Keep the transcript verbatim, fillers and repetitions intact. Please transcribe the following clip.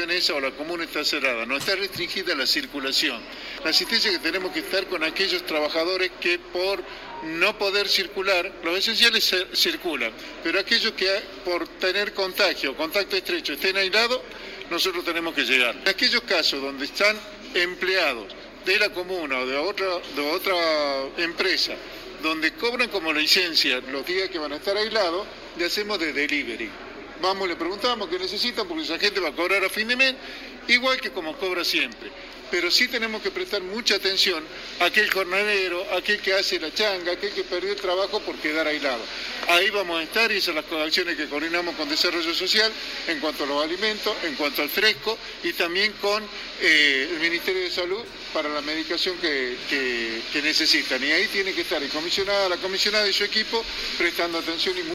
esa o la comuna está cerrada, no está restringida la circulación. La asistencia que tenemos que estar con aquellos trabajadores que por no poder circular, los esenciales circulan, pero aquellos que por tener contagio, contacto estrecho, estén aislados, nosotros tenemos que llegar. En aquellos casos donde están empleados de la comuna o de otra, de otra empresa, donde cobran como licencia los días que van a estar aislados, le hacemos de delivery. Vamos, le preguntamos qué necesitan, porque esa gente va a cobrar a fin de mes, igual que como cobra siempre. Pero sí tenemos que prestar mucha atención a aquel jornalero, a aquel que hace la changa, a aquel que perdió el trabajo por quedar aislado. Ahí vamos a estar y esas son las acciones que coordinamos con Desarrollo Social en cuanto a los alimentos, en cuanto al fresco y también con eh, el Ministerio de Salud para la medicación que, que, que necesitan. Y ahí tiene que estar el comisionado, la comisionada y su equipo prestando atención y